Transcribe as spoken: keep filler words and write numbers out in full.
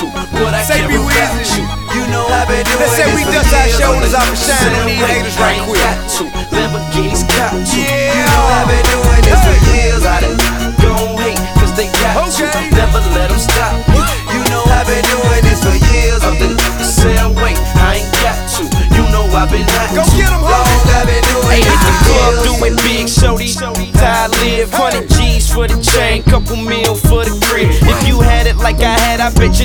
to. What I Say care be about Weezy. you. You know I've been doing Let's say this we for dust our years. shoulders off and shine on these haters right quick. I ain't got to. Lamborghinis cop to. Yeah. You know I've been doing this for years. I done gon' hate, cause they got Okay. to. Never let them stop you. You know I've been doing this for years. Up the sell weight, I ain't got to. You know I've been hot. Go get 'em, homie. Long I've been doing Hey, this hit the for club years. doing big shorty. Ty live, hundred G's for the chain, couple mil for the crib. If you had it like I had, I bet you